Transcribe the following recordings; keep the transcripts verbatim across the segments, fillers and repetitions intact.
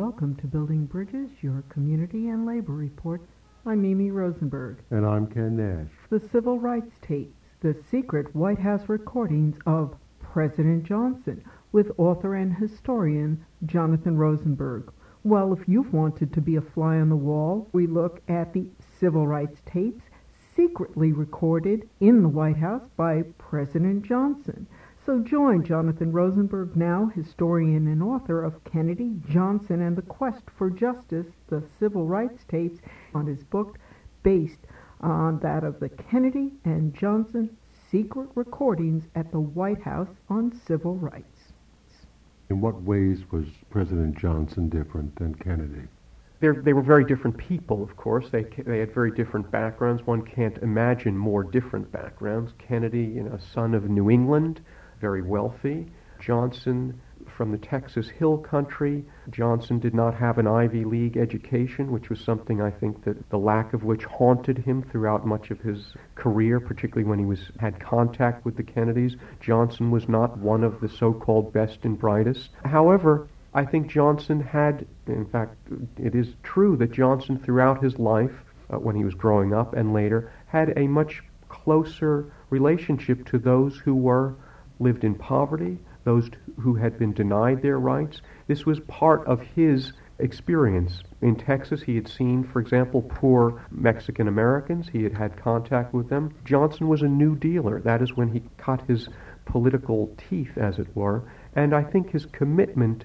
welcome to Building Bridges, your community and labor report. I'm Mimi Rosenberg. And I'm Ken Nash. The Civil Rights Tapes, the secret White House recordings of President Johnson, with author and historian Jonathan Rosenberg. Well, if you've wanted to be a fly on the wall, we look at the Civil Rights Tapes secretly recorded in the White House by President Johnson. So join Jonathan Rosenberg, now historian and author of Kennedy, Johnson, and the Quest for Justice, the Civil Rights Tapes, on his book based on that of the Kennedy and Johnson secret recordings at the White House on civil rights. In what ways was President Johnson different than Kennedy? They're, they were very different people, of course. They they had very different backgrounds. One can't imagine more different backgrounds. Kennedy, you know, son of New England, very wealthy. Johnson from the Texas Hill Country. Johnson did not have an Ivy League education, which was something I think that the lack of which haunted him throughout much of his career, particularly when he was had contact with the Kennedys. Johnson was not one of the so-called best and brightest. However, I think Johnson had, in fact, it is true that Johnson throughout his life, uh, when he was growing up and later, had a much closer relationship to those who were lived in poverty, those who had been denied their rights. This was part of his experience. In Texas, he had seen, for example, poor Mexican Americans. He had had contact with them. Johnson was a New Dealer. That is when he cut his political teeth, as it were. And I think his commitment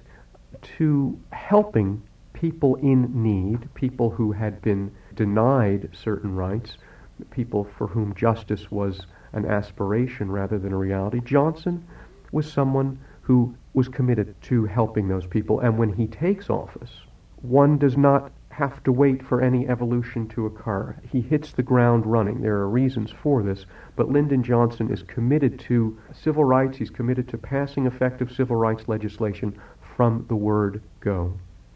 to helping people in need, people who had been denied certain rights, people for whom justice was an aspiration rather than a reality. Johnson was someone who was committed to helping those people, and when he takes office, one does not have to wait for any evolution to occur. He hits the ground running. There are reasons for this, but Lyndon Johnson is committed to civil rights. He's committed to passing effective civil rights legislation from the word go.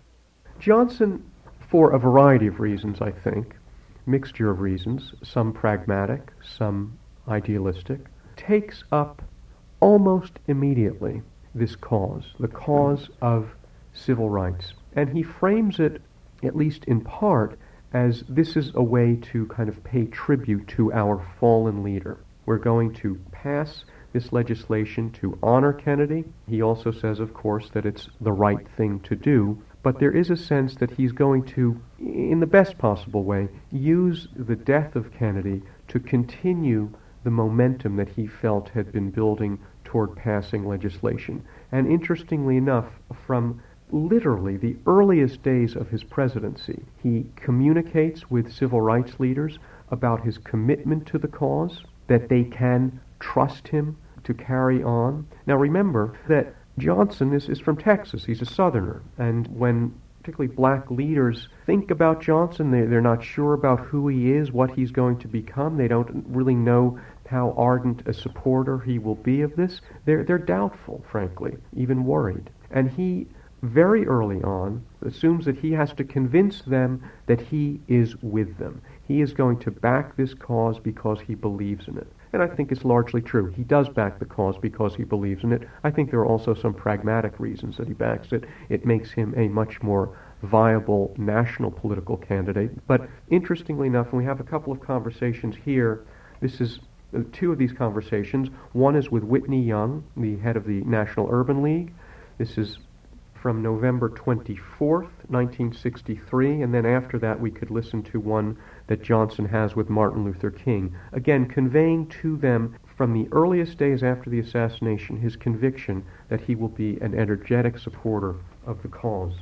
Johnson, for a variety of reasons, I think, mixture of reasons, some pragmatic, some idealistic, takes up almost immediately this cause, the cause of civil rights. And he frames it, at least in part, as this is a way to kind of pay tribute to our fallen leader. We're going to pass this legislation to honor Kennedy. He also says, of course, that it's the right thing to do, but there is a sense that he's going to, in the best possible way, use the death of Kennedy to continue the momentum that he felt had been building toward passing legislation. And interestingly enough, from literally the earliest days of his presidency, he communicates with civil rights leaders about his commitment to the cause, that they can trust him to carry on. Now remember that Johnson is, is from Texas. He's a Southerner. And when particularly black leaders think about Johnson, they, they're not sure about who he is, what he's going to become. They don't really know how ardent a supporter he will be of this. They're, they're doubtful, frankly, even worried. And he, very early on, assumes that he has to convince them that he is with them. He is going to back this cause because he believes in it. And I think it's largely true. He does back the cause because he believes in it. I think there are also some pragmatic reasons that he backs it. It makes him a much more viable national political candidate. But interestingly enough, and we have a couple of conversations here, this is uh, two of these conversations. One is with Whitney Young, the head of the National Urban League. This is from November twenty-fourth, nineteen sixty-three, and then after that we could listen to one that Johnson has with Martin Luther King, again conveying to them from the earliest days after the assassination his conviction that he will be an energetic supporter of the cause.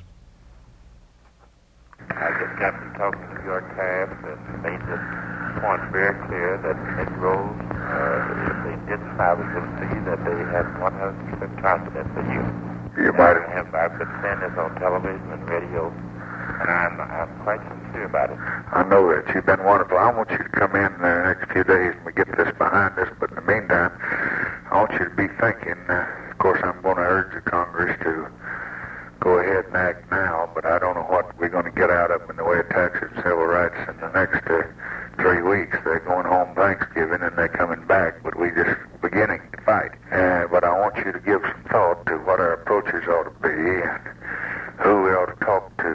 I just got to talking to your tab and made this point very clear that Negroes, uh, if they didn't have it, would see that they had one hundred percent confidence in you. You might have, I've been saying this on television and radio, and I'm, I'm quite sincere about it. I know that. You've been wonderful. I want you to come in the next few days and we get this behind us, but in the meantime, I want you to be thinking, uh, of course I'm going to urge the Congress to go ahead and act now, but I don't know what we're going to get out of them in the way of taxes and civil rights in the next uh, three weeks. They're going home Thanksgiving and they're coming back, but we just beginning to fight. Uh, but I want you to give some thought to what our approaches ought to be and who we ought to talk to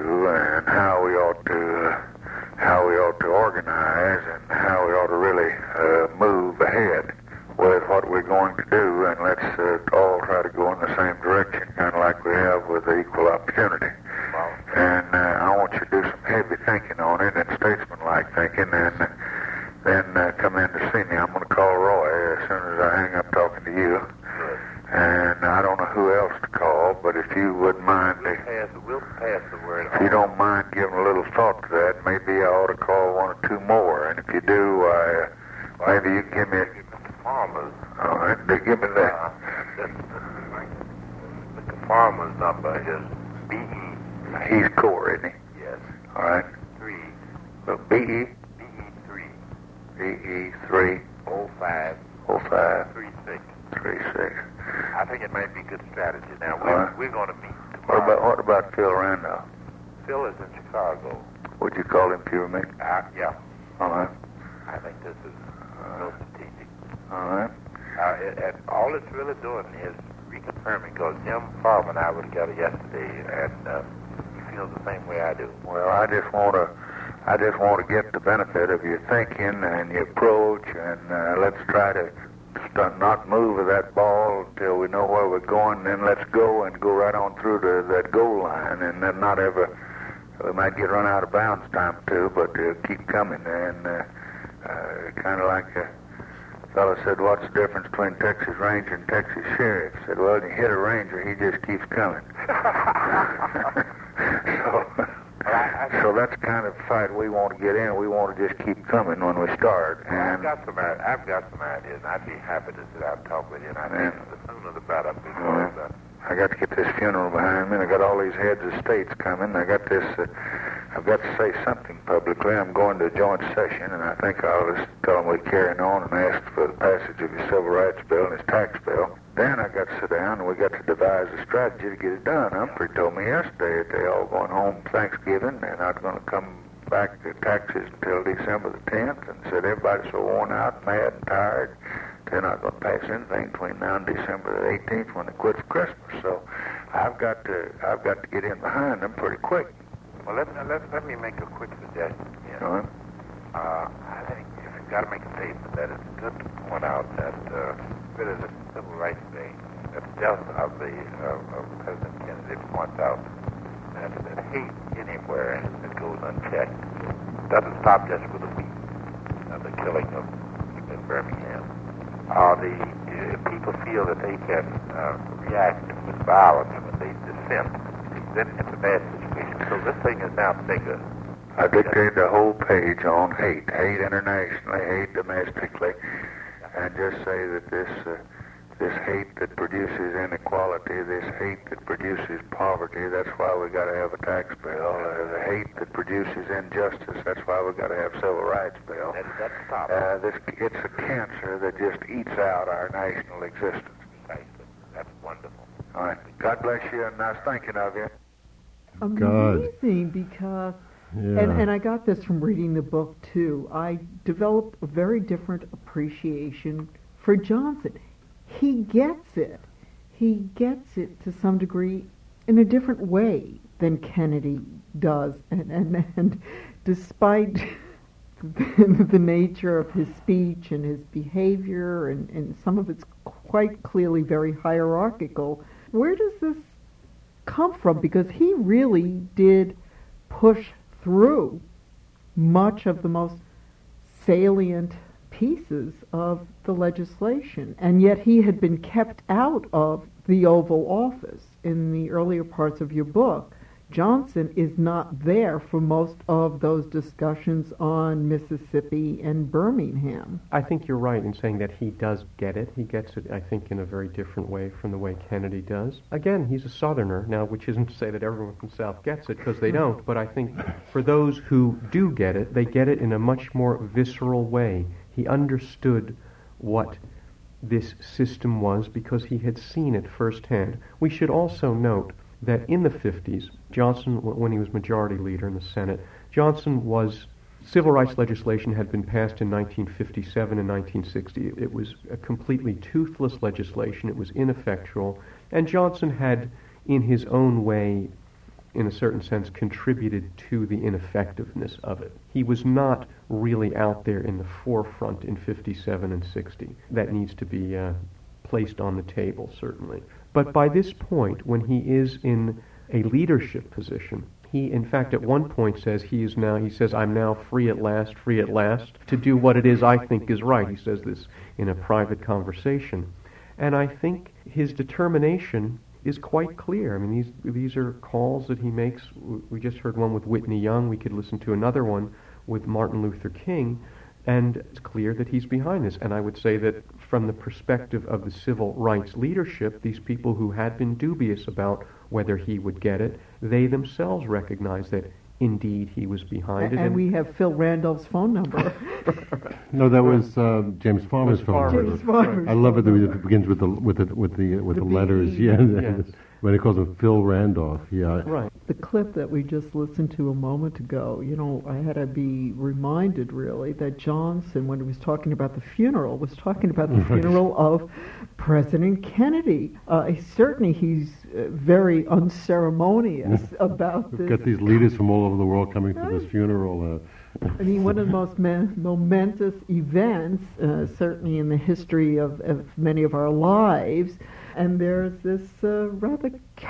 try to go in the same direction, kind of like we have with the equal opportunity. And uh, I want you to do some heavy thinking on it and statesman-like thinking, and uh, then uh, come in to see me. I'm going to call Roy as soon as I hang up talking to you. Good. And I don't know who else to call, but if you wouldn't mind, We'll pass, we'll pass the word if you don't mind giving a little thought to that, maybe I ought to call one or two more. And if you do, uh, maybe you can give me. Mister Farmer's. All right, they give me that. Uh, this, Mister Farmer's number is B E. He's core, isn't he? Yes. All right. Three. So B E B E three. B E three Oh five. oh five Three six. three six. I think it might be good strategy. Now All we're right. we're going to meet What tomorrow. about what about Phil Randolph? Phil is in Chicago. Would you call him if you were me? Uh, yeah. All right. I think this is real strategic. All right. Uh, it, and all it's really doing is reconfirming, because Jim Farmer and I were together yesterday, and uh, he feels the same way I do. Well, I just want to, I just want to get the benefit of your thinking and your approach, and uh, let's try to st- not move of that ball until we know where we're going. Then let's go and go right on through to that goal line, and then not ever. We might get run out of bounds time too, but uh, keep coming. And uh, uh, kind of like a fellow said, "What's the difference between Texas Ranger and Texas Sheriff?" Said, "Well, you hit a Ranger, he just keeps coming." so, so that's the kind of fight we want to get in. We want to just keep coming when we start. Well, I've And got some, i- I've got some ideas, and I'd be happy to sit down and talk with you. And I think Yeah. the sooner the better, because uh, I got to get this funeral behind me, and I got all these heads of states coming. I got this. Uh, I've got to say something publicly. I'm going to a joint session, and I think I'll just tell them we're carrying on and ask for the passage of his civil rights bill and his tax bill. Then I got to sit down, and we got to devise a strategy to get it done. Humphrey told me yesterday that they all going home Thanksgiving. They're not going to come back to taxes until December the tenth, and said everybody's so worn out, mad, and tired. They're not going to pass anything between now and December the eighteenth when they quit for Christmas. So I've got to, I've got to get in behind them pretty quick. well, let, let, let me make a quick suggestion here. You know? Uh, I think if you've got to make a statement, that it's good to point out that uh, really the Civil Rights Day, that the death of the uh, of President Kennedy points out that, that hate anywhere that goes unchecked doesn't stop just with the beat of the killing of people in Birmingham. Uh, the uh, people feel that they can uh, react with violence when they dissent, then it's a bad situation. So this thing is now bigger. I dictated the whole page on hate, hate internationally, hate domestically, and just say that this uh, this hate that produces inequality, this hate that produces poverty, that's why we got to have a tax bill. Uh, the hate that produces injustice, that's why we got to have civil rights bill. That, that's top. Uh, this it's a cancer that just eats out our national existence. Precisely. That's wonderful. All right. God bless you, and I was thinking of you. God. Amazing, because Yeah. and, and I got this from reading the book too. I developed a very different appreciation for Johnson. He gets it. He gets it to some degree in a different way than Kennedy does. And and, and despite the, the nature of his speech and his behavior, and, and some of it's quite clearly very hierarchical, where does this come from? Because he really did push through much of the most salient pieces of the legislation, and yet he had been kept out of the Oval Office. In the earlier parts of your book, Johnson is not there for most of those discussions on Mississippi and Birmingham. I think you're right in saying that he does get it. He gets it, I think, in a very different way from the way Kennedy does. Again, he's a Southerner, now, which isn't to say that everyone from the South gets it, because they don't, but I think for those who do get it, they get it in a much more visceral way. He understood what this system was because he had seen it firsthand. We should also note that in the fifties, Johnson, when he was majority leader in the Senate, Johnson was, civil rights legislation had been passed in nineteen fifty-seven and nineteen sixty. It was a completely toothless legislation. It was ineffectual. And Johnson had, in his own way, in a certain sense, contributed to the ineffectiveness of it. He was not really out there in the forefront in fifty-seven and sixty. That needs to be uh, placed on the table, certainly. But by this point, when he is in a leadership position, he, in fact, at one point says he is now, he says, I'm now free at last, free at last, to do what it is I think is right. He says this in a private conversation. And I think his determination is quite clear. I mean, these these are calls that he makes. We just heard one with Whitney Young. We could listen to another one with Martin Luther King. And it's clear that he's behind this. And I would say that from the perspective of the civil rights leadership, these people who had been dubious about whether he would get it, they themselves recognize that indeed he was behind and, it. And we have Phil Randolph's phone number. No, that was uh, James Farmer's phone Farmer. number. James Farmer's I love it that it begins with the with the with the with the, The letters. B E. Yeah, Yes. when it calls him Phil Randolph. Yeah, Right. The clip that we just listened to a moment ago, you know, I had to be reminded, really, that Johnson, when he was talking about the funeral, was talking about the funeral of President Kennedy. Uh, certainly he's uh, very unceremonious about we've this. got these leaders from all over the world coming for this funeral. Uh, I mean, one of the most me- momentous events, uh, certainly in the history of, of many of our lives. And there's this uh, rather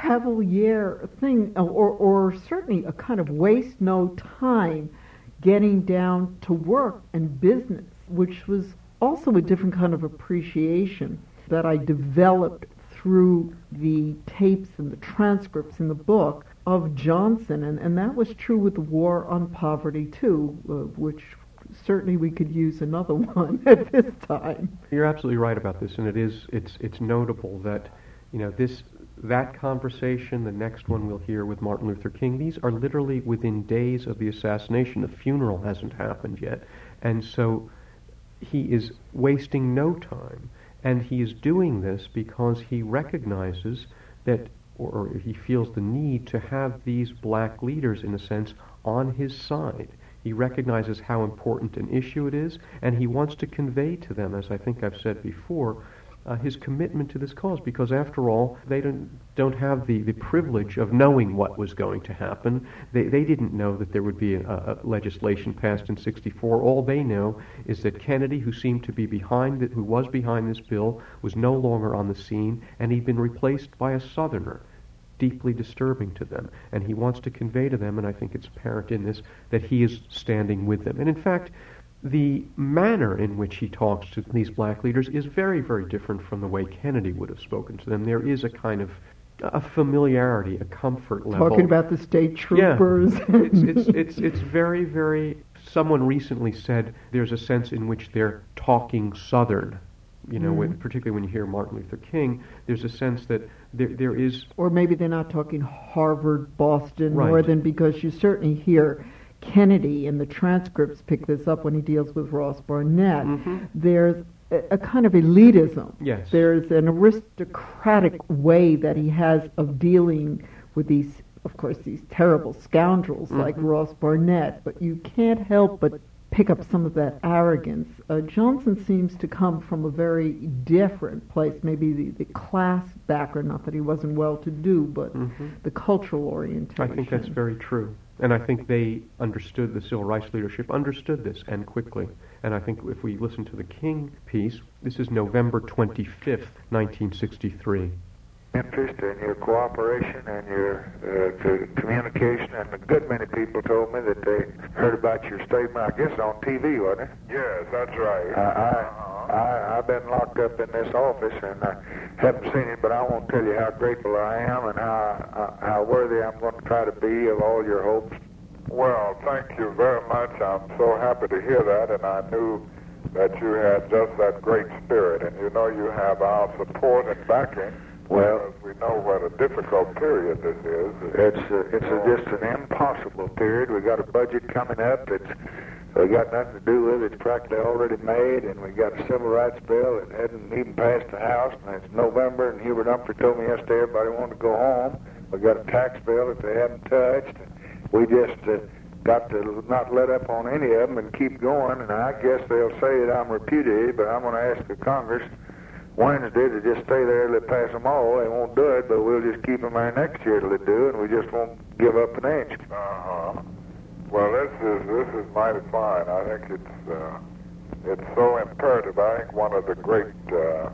cavalier thing, or, or certainly a kind of waste no time getting down to work and business, which was also a different kind of appreciation that I developed through the tapes and the transcripts in the book of Johnson. And, and that was true with the War on Poverty, too, uh, which certainly we could use another one at this time. You're absolutely right about this, and it is it's it's notable that, you know, this that conversation, the next one we'll hear with Martin Luther King, these are literally within days of the assassination. The funeral hasn't happened yet, and so he is wasting no time, and he is doing this because he recognizes that, or, or he feels the need to have these black leaders, in a sense, on his side. He recognizes how important an issue it is, and he wants to convey to them, as I think I've said before, uh, his commitment to this cause, because after all, they don't don't have the, the privilege of knowing what was going to happen. They they didn't know that there would be a, a legislation passed in sixty-four. All they know is that Kennedy, who seemed to be behind it, who was behind this bill, was no longer on the scene, and he'd been replaced by a Southerner. Deeply disturbing to them, and he wants to convey to them, and I think it's apparent in this, that he is standing with them. And in fact, the manner in which he talks to these black leaders is very, very different from the way Kennedy would have spoken to them. There is a kind of a familiarity, a comfort level. Talking about the state troopers. Yeah. it's, it's, it's, it's very, very... Someone recently said there's a sense in which they're talking Southern. You know, mm. when, particularly when you hear Martin Luther King, there's a sense that there there is... Or maybe they're not talking Harvard, Boston, right. Northern, because you certainly hear Kennedy, and the transcripts pick this up when he deals with Ross Barnett. Mm-hmm. There's a, a kind of elitism. Yes. There's an aristocratic way that he has of dealing with these, of course, these terrible scoundrels mm-hmm. like Ross Barnett, but you can't help but pick up some of that arrogance. Uh, Johnson seems to come from a very different place, maybe the, the class background, not that he wasn't well-to-do, but mm-hmm. the cultural orientation. I think that's very true. And I think they understood, the civil rights leadership understood this, and quickly. And I think if we listen to the King piece, this is November twenty-fifth, nineteen sixty-three. Interest and your cooperation and your uh, communication, and a good many people told me that they heard about your statement, I guess on T V, wasn't it? Yes, that's right. Uh, I, I, I've been locked up in this office and I haven't seen it, but I won't tell you how grateful I am and how, uh, how worthy I'm going to try to be of all your hopes. Well, thank you very much. I'm so happy to hear that, and I knew that you had just that great spirit, and you know you have our support and backing. Well, because we know what a difficult period this is. It's uh, it's a, just an impossible period. We got a budget coming up that's we got nothing to do with. It's practically already made, and we got a civil rights bill that hadn't even passed the House. And it's November, and Hubert Humphrey told me yesterday everybody wanted to go home. We got a tax bill that they haven't touched. And we just uh, got to not let up on any of them and keep going. And I guess they'll say that I'm repudiated, but I'm going to ask the Congress Wednesday to just stay there till they pass them all. They won't do it, but we'll just keep them there next year till they do, and we just won't give up an inch. Uh-huh. Well, this is this is mighty fine. I think it's uh, it's so imperative. I think one of the great uh,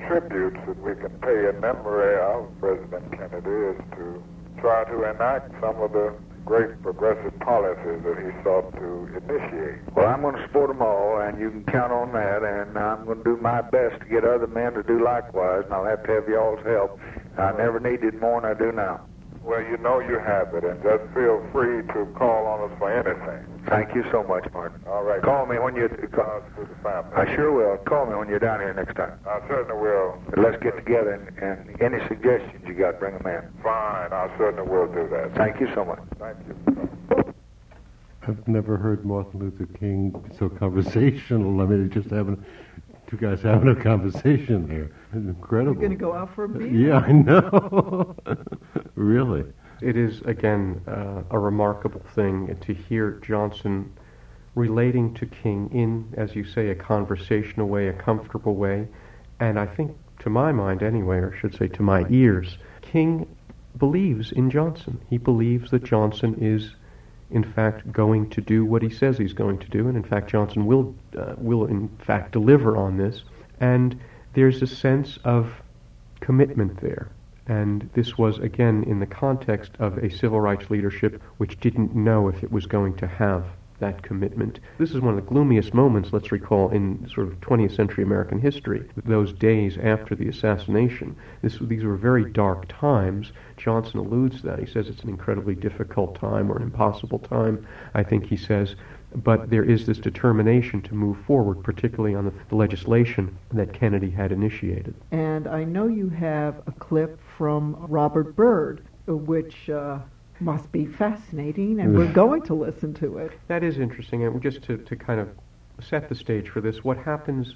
tributes that we can pay in memory of President Kennedy is to try to enact some of the great progressive policies that he sought to initiate. Well, I'm going to support them all, and you can count on that, and I'm going to do my best to get other men to do likewise, and I'll have to have y'all's help. I never needed more than I do now. Well, you know you have it, and just feel free to call on us for anything. Thank you so much, Martin. All right. Call me when you... Call to the family. I sure will. Call me when you're down here next time. I certainly will. Let's get together, and, and any suggestions you got, bring them in. Fine. I certainly will do that. Thank you so much. Thank you. I've never heard Martin Luther King so conversational. I mean, just having two guys having a conversation there. It's incredible. You're going to go out for a beer? Yeah, I know. Really. It is, again, uh, a remarkable thing to hear Johnson relating to King in, as you say, a conversational way, a comfortable way. And I think, to my mind anyway, or I should say to my ears, King believes in Johnson. He believes that Johnson is, in fact, going to do what he says he's going to do. And, in fact, Johnson will, uh, will in fact, deliver on this. And there's a sense of commitment there. And this was, again, in the context of a civil rights leadership which didn't know if it was going to have that commitment. This is one of the gloomiest moments, let's recall, in sort of twentieth century American history, those days after the assassination. This, these were very dark times. Johnson alludes to that. He says it's an incredibly difficult time or an impossible time, I think he says. But there is this determination to move forward, particularly on the, the legislation that Kennedy had initiated. And I know you have a clip from Robert Byrd, which uh, must be fascinating, and we're going to listen to it. That is interesting, and just to, to kind of set the stage for this, what happens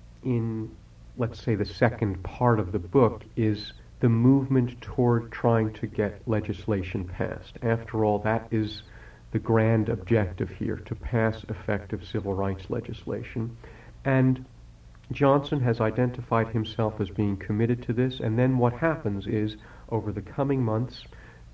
in, let's say, the second part of the book is the movement toward trying to get legislation passed. After all, that is the grand objective here, to pass effective civil rights legislation. And Johnson has identified himself as being committed to this, and then what happens is, over the coming months,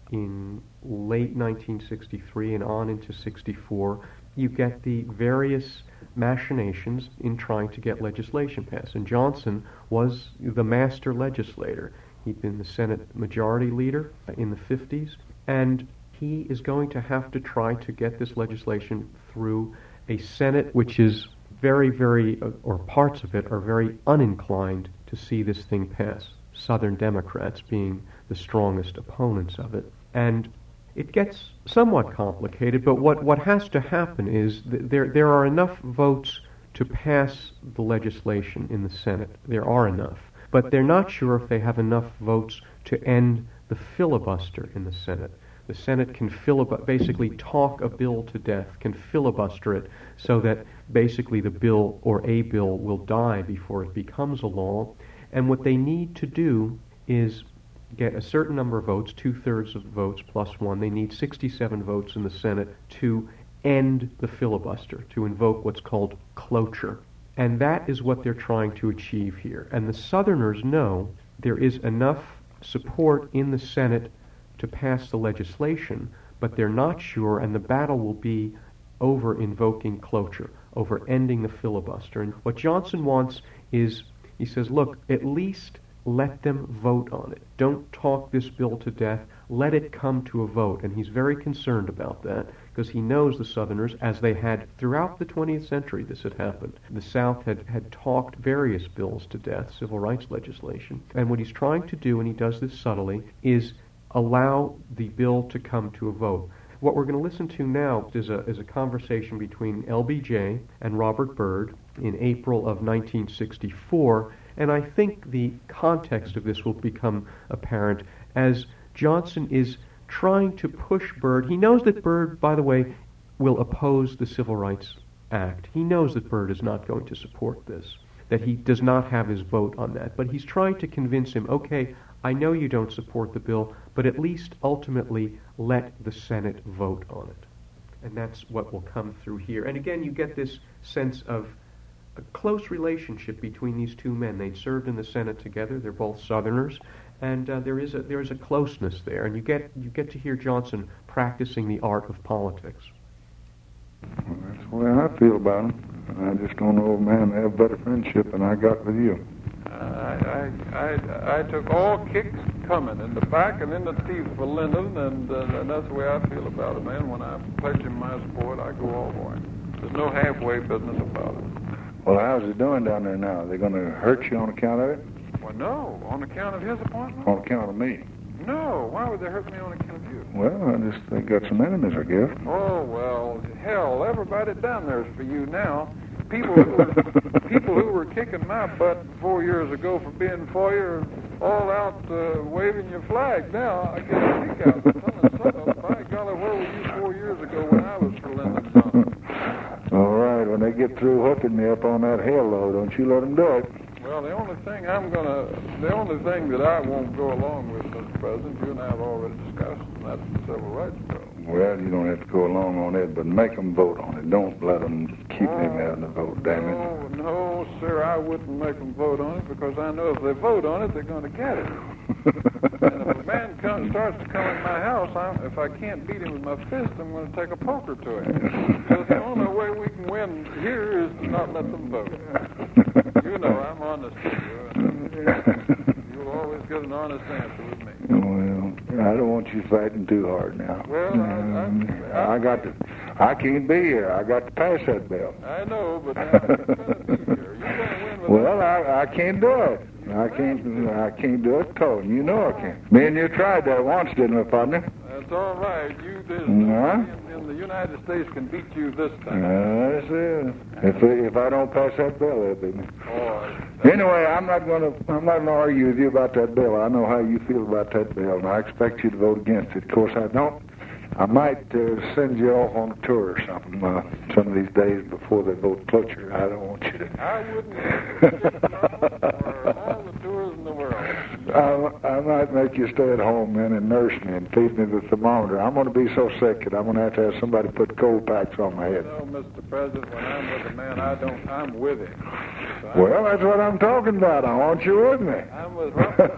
in late nineteen sixty-three and on into sixty-four, you get the various machinations in trying to get legislation passed. And Johnson was the master legislator. He'd been the Senate Majority Leader in the fifties, and he is going to have to try to get this legislation through a Senate which is very, very, uh, or parts of it are very uninclined to see this thing pass. Southern Democrats being the strongest opponents of it. And it gets somewhat complicated, but what, what has to happen is th- there there are enough votes to pass the legislation in the Senate. There are enough. But they're not sure if they have enough votes to end the filibuster in the Senate. The Senate can filib- basically talk a bill to death, can filibuster it so that basically the bill or a bill will die before it becomes a law. And what they need to do is get a certain number of votes, two-thirds of votes plus one. They need sixty-seven votes in the Senate to end the filibuster, to invoke what's called cloture. And that is what they're trying to achieve here. And the Southerners know there is enough support in the Senate to pass the legislation, but they're not sure, and the battle will be over invoking cloture, over ending the filibuster. And what Johnson wants is, he says, look, at least let them vote on it. Don't talk this bill to death. Let it come to a vote. And he's very concerned about that because he knows the Southerners, as they had throughout the twentieth century, this had happened. The South had, had talked various bills to death, civil rights legislation. And what he's trying to do, and he does this subtly, is allow the bill to come to a vote. What we're going to listen to now is a, is a conversation between L B J and Robert Byrd in April of nineteen sixty-four, and I think the context of this will become apparent as Johnson is trying to push Byrd. He knows that Byrd, by the way, will oppose the Civil Rights Act. He knows that Byrd is not going to support this, that he does not have his vote on that, but he's trying to convince him, okay, I know you don't support the bill, but at least ultimately let the Senate vote on it. And that's what will come through here. And again, you get this sense of a close relationship between these two men. They'd served in the Senate together. They're both Southerners. And uh, there is a there is a closeness there. And you get you get to hear Johnson practicing the art of politics. Well, that's the way I feel about him. I just don't know, man, they have better friendship than I got with you. I, I, I, I took all kicks coming in the back and in the teeth for Lyndon, and, uh, and that's the way I feel about it, man. When I pledge him my support, I go all the way. There's no halfway business about it. Well, how's it doing down there now? Are they going to hurt you on account of it? Well, no. On account of his appointment? On account of me? No. Why would they hurt me on account of you? Well, I just they got some enemies, I guess. Oh, well, hell, everybody down there is for you now. People who were, people who were kicking my butt four years ago for being for you are all out uh, waving your flag now. I get a kick out of telling some of them, by golly, where were you four years ago when I was for Lyndon Johnson? All right, when they get through hooking me up on that hill, though, don't you let them do it. Well, the only thing I'm gonna, the only thing that I won't go along with, Mister President, you and I have already discussed, and that's the civil rights bill. Well, you don't have to go along on it, but make them vote on it. Don't let them keep oh, him out of the vote, damn it. No, no, sir, I wouldn't make them vote on it because I know if they vote on it, they're going to get it. And if a man comes, starts to come in my house, I'm, if I can't beat him with my fist, I'm going to take a poker to him. Because the only way we can win here is to not let them vote. You know, I'm honest with you. And you'll always get an honest answer with me. Well, I don't want you fighting too hard now. Well, I, I, I got to. I can't be here. I got to pass that bill. I know, but now you're going to be here. You're going to win with Well, I, I can't do it. I can't. I can't do it, Colton. You know I can't. Me and you tried that once, didn't we, partner? That's all right. You, there's Huh? nobody in, in the United States can beat you this time. That's it. If if I don't pass that bill, they'll beat me. Oh, Anyway, I'm not going to. I'm not going to argue with you about that bill. I know how you feel about that bill, and I expect you to vote against it. Of course, I don't. I might uh, send you off on a tour or something uh, some of these days before they vote cloture. I don't want you to. I wouldn't for all the tours in the world. I, I might make you stay at home, man, and nurse me and feed me the thermometer. I'm going to be so sick that I'm going to have to have somebody put cold packs on my head. No, Mister President, when I'm with a man, I don't. I'm with him. So I'm, Well, that's what I'm talking about. I want you with me. I'm with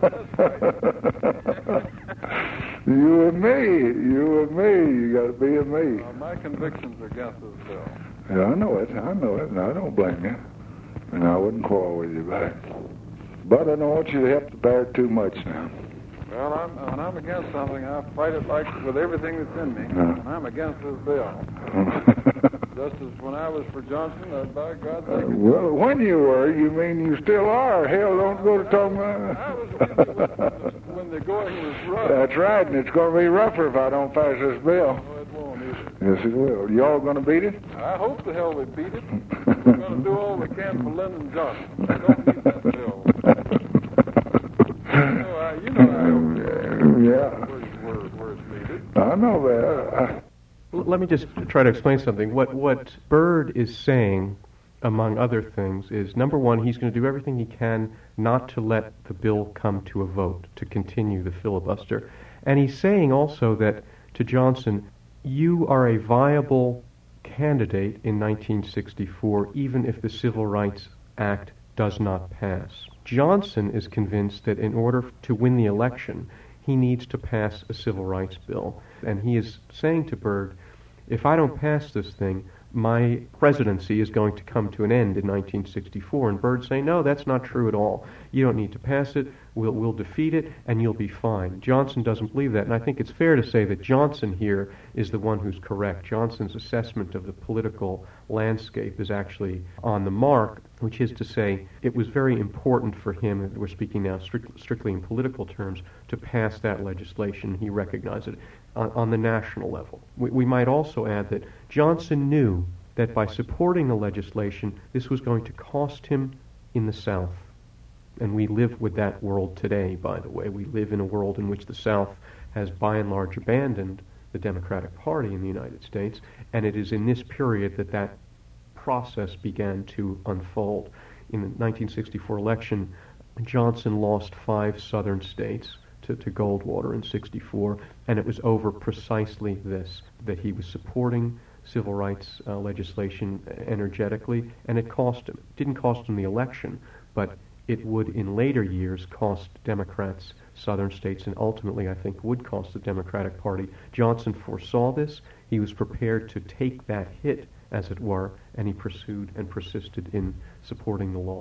Russell. You with me. You with me. You got to be with me. Well, my convictions are against this bill. Yeah, I know it. I know it. And I don't blame you. And I wouldn't quarrel with you about it. But I don't want you to have to bear too much now. Well, I'm, when I'm against something, I fight it like with everything that's in me. Yeah. And I'm against this bill. Just as when I was for Johnson, uh, by God, Uh, thank you. well, when you were, you mean you still are. Hell, don't go to talking I about... was with you when, when the going was rough. That's right, and it's going to be rougher if I don't pass this bill. No, it won't either. Yes, it will. Y'all going to beat it? I hope the hell we beat it. We're going to do all we can for Lyndon Johnson. I don't need that bill. You know, I, you know I hope Yeah. where, where, where it's needed. I know that. I, L- Let me just try to explain something. What what Byrd is saying, among other things, is number one, he's going to do everything he can not to let the bill come to a vote, to continue the filibuster. And he's saying also that to Johnson, you are a viable candidate in nineteen sixty-four, even if the Civil Rights Act does not pass. Johnson is convinced that in order to win the election, he needs to pass a civil rights bill. And he is saying to Byrd, if I don't pass this thing, my presidency is going to come to an end in nineteen sixty-four. And Byrd saying, no, that's not true at all. You don't need to pass it. We'll, we'll defeat it, and you'll be fine. Johnson doesn't believe that. And I think it's fair to say that Johnson here is the one who's correct. Johnson's assessment of the political landscape is actually on the mark, which is to say it was very important for him, we're speaking now strict, strictly in political terms, to pass that legislation. He recognized it on, on the national level. We, we might also add that Johnson knew that by supporting the legislation, this was going to cost him in the South. And we live with that world today, by the way. We live in a world in which the South has by and large abandoned the Democratic Party in the United States, and it is in this period that that process began to unfold. In the nineteen sixty-four election, Johnson lost five southern states to, to Goldwater in sixty-four, and it was over precisely this, that he was supporting civil rights uh, legislation energetically, and it cost him. It didn't cost him the election, but it would in later years cost Democrats southern states, and ultimately I think would cost the Democratic Party. Johnson foresaw this. He was prepared to take that hit, as it were, and he pursued and persisted in supporting the law.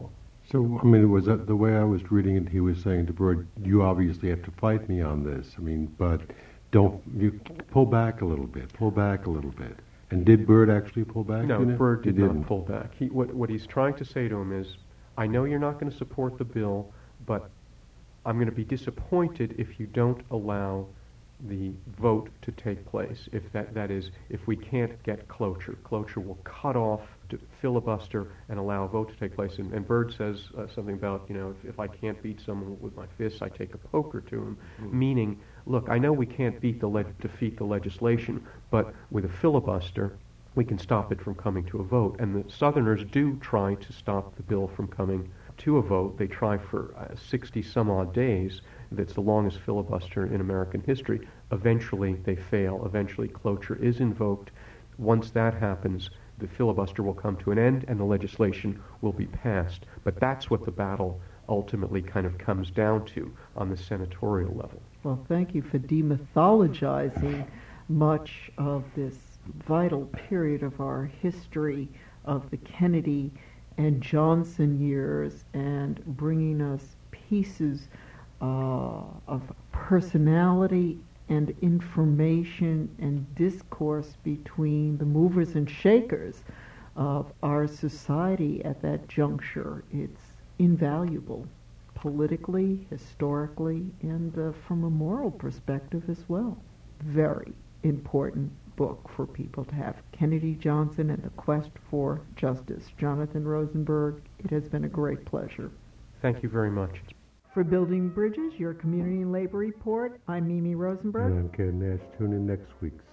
So, I mean, it was uh, the way I was reading it, he was saying to Byrd, you obviously have to fight me on this. I mean, but don't, you pull back a little bit, pull back a little bit. And did Byrd actually pull back? No, you know? Byrd did He not didn't. pull back. He, what, what he's trying to say to him is, I know you're not going to support the bill, but I'm going to be disappointed if you don't allow the vote to take place. If that, that is, if we can't get cloture. Cloture will cut off to filibuster and allow a vote to take place. And, and Byrd says uh, something about, you know, if, if I can't beat someone with my fists, I take a poker to him. Mm. Meaning, look, I know we can't beat the le- defeat the legislation, but with a filibuster, we can stop it from coming to a vote. And the Southerners do try to stop the bill from coming to a vote. They try for uh, sixty some odd days. That's the longest filibuster in American history. Eventually, they fail. Eventually, cloture is invoked. Once that happens, the filibuster will come to an end and the legislation will be passed. But that's what the battle ultimately kind of comes down to on the senatorial level. Well, thank you for demythologizing much of this vital period of our history of the Kennedy and Johnson years and bringing us pieces uh, of personality and information and discourse between the movers and shakers of our society at that juncture. It's invaluable politically, historically, and uh, from a moral perspective as well. Very important book for people to have. Kennedy Johnson and the Quest for Justice. Jonathan Rosenberg, it has been a great pleasure. Thank you very much. For Building Bridges, your Community and Labor Report, I'm Mimi Rosenberg. And I'm Ken Nash. Tune in next week.